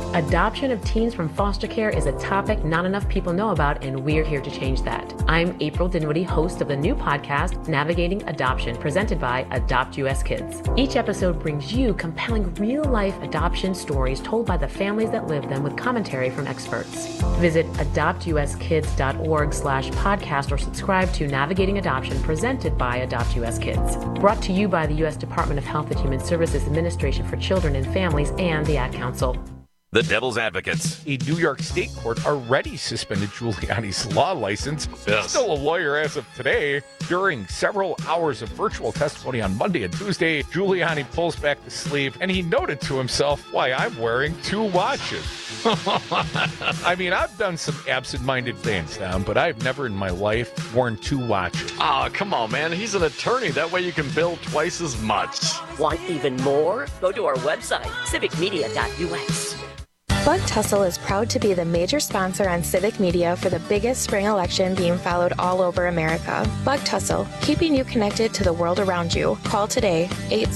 Adoption of teens from foster care is a topic not enough people know about, and we're here to change that. I'm April Dinwiddie, host of the new podcast, Navigating Adoption, presented by Adopt US Kids. Each episode brings you compelling real-life adoption stories told by the families that live them with commentary from experts. Visit adoptuskids.org/podcast or subscribe to Navigating Adoption, presented by Adopt US Kids. Brought to you by the U.S. Department of Health and Human Services Administration for Children and Families and the Ad Council. The Devil's Advocates. A New York State court already suspended Giuliani's law license. Yes. Still a lawyer as of today. During several hours of virtual testimony on Monday and Tuesday, Giuliani pulls back the sleeve and he noted to himself, "Why, I'm wearing 2 watches." I mean, I've done some absent-minded things, but I've never in my life worn 2 watches. Oh, come on, man. He's an attorney. That way you can bill twice as much. Want even more? Go to our website, civicmedia.us. Bug Tussle is proud to be the major sponsor on Civic Media for the biggest spring election being followed all over America. Bug Tussle, keeping you connected to the world around you. Call today,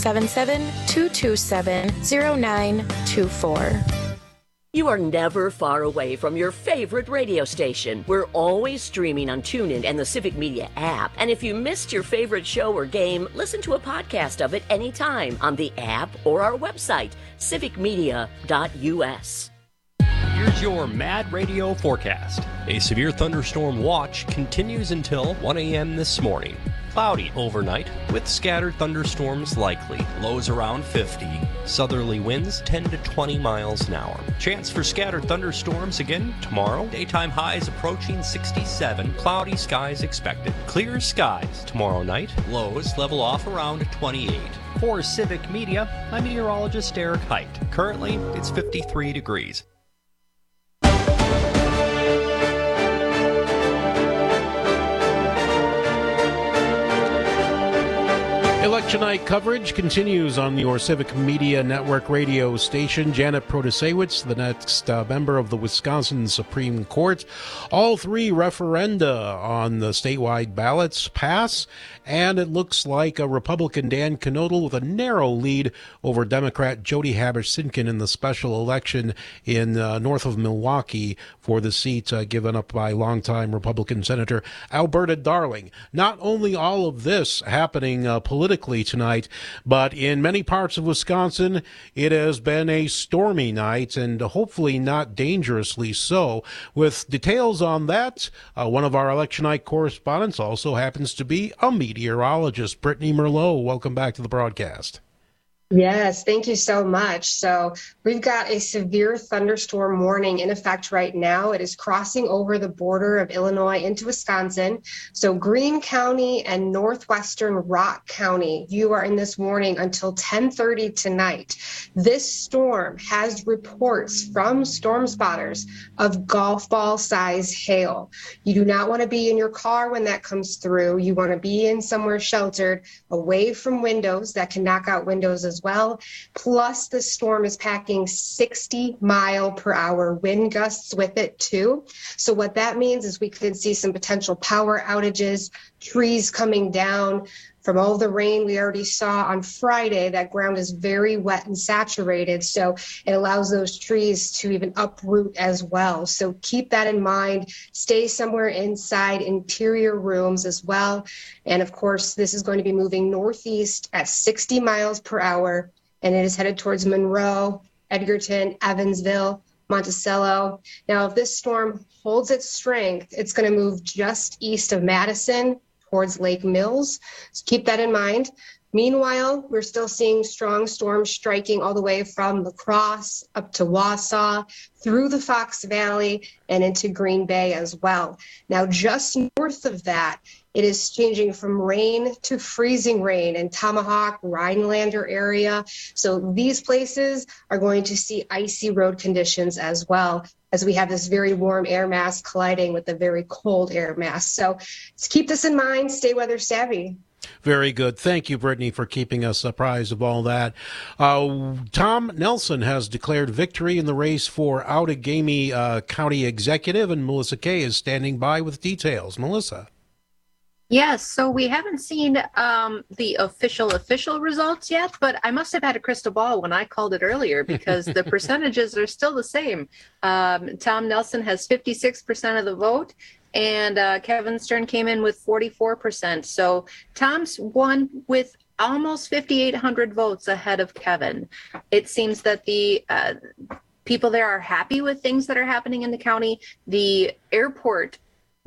877-227-0924. You are never far away from your favorite radio station. We're always streaming on TuneIn and the Civic Media app. And if you missed your favorite show or game, listen to a podcast of it anytime on the app or our website, civicmedia.us. Here's your Mad Radio forecast. A severe thunderstorm watch continues until 1 a.m. this morning. Cloudy overnight with scattered thunderstorms likely. Lows around 50. Southerly winds 10 to 20 miles an hour. Chance for scattered thunderstorms again tomorrow. Daytime highs approaching 67. Cloudy skies expected. Clear skies tomorrow night. Lows level off around 28. For Civic Media, I'm meteorologist Eric Height. Currently, it's 53 degrees. Election night coverage continues on your Civic Media Network radio station. Janet Protasewicz, the next member of the Wisconsin Supreme Court. All 3 referenda on the statewide ballots pass, and it looks like a Republican Dan Knodel with a narrow lead over Democrat Jody Haber-Sinkin in the special election in north of Milwaukee for the seat given up by longtime Republican Senator Alberta Darling. Not only all of this happening politically tonight, but in many parts of Wisconsin, it has been a stormy night, and hopefully not dangerously so. With details on that, one of our election night correspondents also happens to be a meteorologist. Brittany Merlot, welcome back to the broadcast. Yes, thank you so much. So we've got a severe thunderstorm warning in effect right now. It is crossing over the border of Illinois into Wisconsin. So Greene County and northwestern Rock County, you are in this warning until 10:30 tonight. This storm has reports from storm spotters of golf ball size hail. You do not want to be in your car when that comes through. You want to be in somewhere sheltered, away from windows that can knock out windows as well. Plus, the storm is packing 60-mile-per-hour wind gusts with it, too. So what that means is we could see some potential power outages, trees coming down. From all the rain we already saw on Friday, that ground is very wet and saturated, so it allows those trees to even uproot as well. So keep that in mind. Stay somewhere inside interior rooms as well. And of course, this is going to be moving northeast at 60 miles per hour, and it is headed towards Monroe, Edgerton, Evansville, Monticello. Now, if this storm holds its strength, it's going to move just east of Madison, towards Lake Mills. So keep that in mind. Meanwhile, we're still seeing strong storms striking all the way from La Crosse up to Wausau, through the Fox Valley, and into Green Bay as well. Now, just north of that, it is changing from rain to freezing rain in Tomahawk, Rhinelander area. So these places are going to see icy road conditions as well, as we have this very warm air mass colliding with the very cold air mass. So keep this in mind, stay weather savvy. Very good. Thank you, Brittany, for keeping us apprised of all that. Tom Nelson has declared victory in the race for Outagamie County Executive, and Melissa Kay is standing by with details. Melissa. Yes, so we haven't seen the official results yet, but I must have had a crystal ball when I called it earlier because the percentages are still the same. Tom Nelson has 56% of the vote, and Kevin Stern came in with 44%. So Tom's won with almost 5,800 votes ahead of Kevin. It seems that the people there are happy with things that are happening in the county. The airport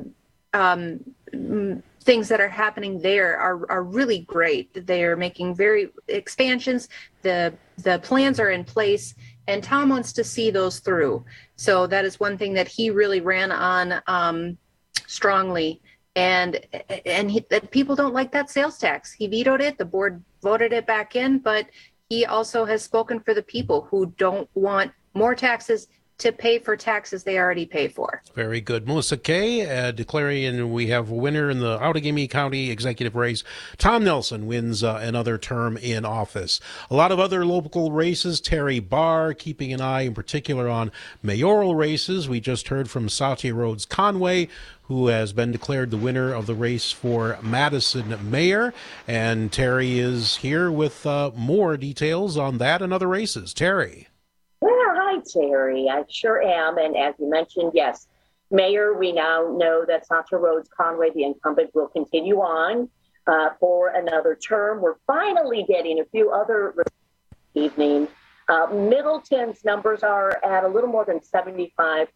things that are happening there are really great. They are making very expansions. The plans are in place, and Tom wants to see those through. So that is one thing that he really ran on strongly. And that people don't like that sales tax. He vetoed it. The board voted it back in, but he also has spoken for the people who don't want more taxes to pay for taxes they already pay for. Very good. Melissa Kay declaring we have a winner in the Outagamie County executive race. Tom Nelson wins another term in office. A lot of other local races. Terry Barr keeping an eye in particular on mayoral races. We just heard from Satya Rhodes Conway, who has been declared the winner of the race for Madison mayor. And Terry is here with more details on that and other races. Terry. Hi, Terry. I sure am. And as you mentioned, yes, Mayor, we now know that Satya Rhodes Conway, the incumbent, will continue on for another term. We're finally getting a few other evening. Middleton's numbers are at a little more than 75%,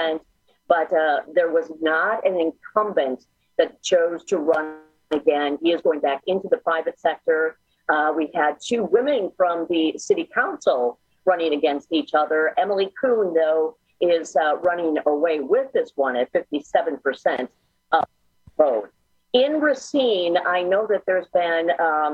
but there was not an incumbent that chose to run again. He is going back into the private sector. We had two women from the city council running against each other. Emily Kuhn, though, is running away with this one at 57% of vote. In Racine, I know that there's been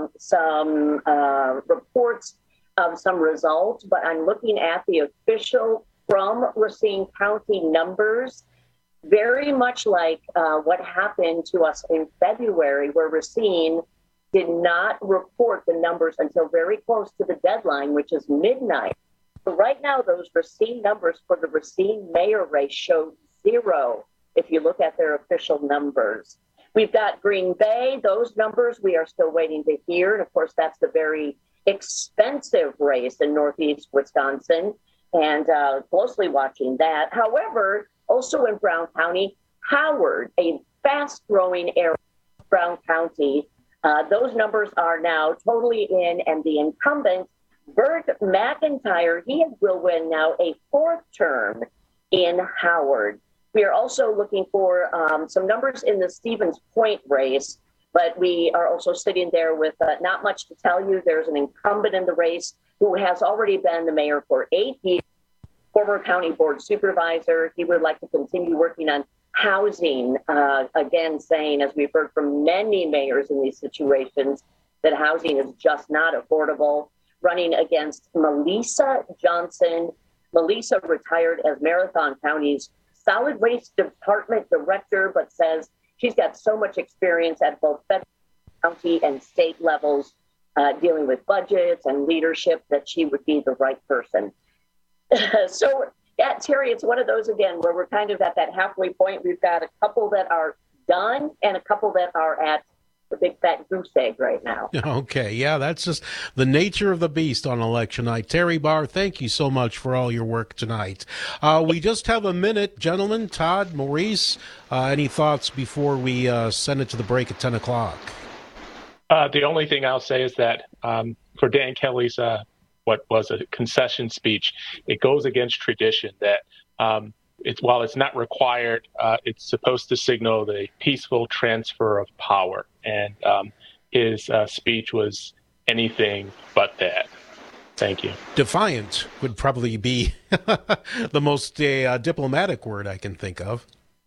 some reports of some results, but I'm looking at the official from Racine County numbers, very much like what happened to us in February, where Racine did not report the numbers until very close to the deadline, which is midnight. So right now, those Racine numbers for the Racine mayor race show 0 if you look at their official numbers. We've got Green Bay. Those numbers we are still waiting to hear. And of course, that's the very expensive race in Northeast Wisconsin, and closely watching that. However, also in Brown County, Howard, a fast-growing area of Brown County, those numbers are now totally in, and the incumbent, Bert McIntyre, he will win now a 4th term in Howard. We are also looking for some numbers in the Stevens Point race, but we are also sitting there with not much to tell you. There's an incumbent in the race who has already been the mayor for 8 years, former county board supervisor. He would like to continue working on housing, again, saying, as we've heard from many mayors in these situations, that housing is just not affordable. Running against Melissa Johnson. Melissa retired as Marathon County's solid waste department director, but says she's got so much experience at both federal, county, and state levels dealing with budgets and leadership that she would be the right person. So, yeah, Terry, it's one of those, again, where we're kind of at that halfway point. We've got a couple that are done and a couple that are at the big fat goose egg right now. Okay, yeah, that's just the nature of the beast on election night. Terry Barr, thank you so much for all your work tonight. We just have a minute, gentlemen. Todd, Maurice, any thoughts before we send it to the break at 10 o'clock? The only thing I'll say is that for Dan Kelly's what was a concession speech, it goes against tradition that while it's not required, it's supposed to signal the peaceful transfer of power. And his speech was anything but that. Thank you. Defiant would probably be the most diplomatic word I can think of.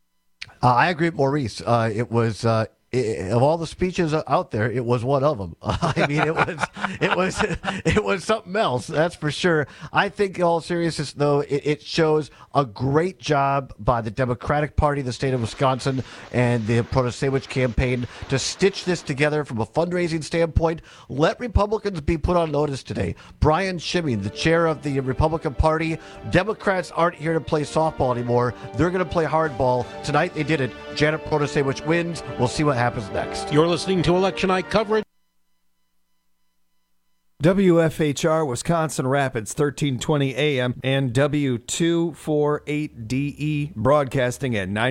I agree with Maurice. It was of all the speeches out there, it was one of them. I mean, it was something else. That's for sure. I think, in all seriousness, though, it shows a great job by the Democratic Party of the state of Wisconsin and the Protasiewicz campaign to stitch this together from a fundraising standpoint. Let Republicans be put on notice today. Brian Schimming, the chair of the Republican Party, Democrats aren't here to play softball anymore. They're going to play hardball. Tonight they did it. Janet Protasiewicz wins. We'll see what happens. happens next. You're listening to Election Night coverage. WFHR Wisconsin Rapids, 1320 AM, and W248DE broadcasting at 90.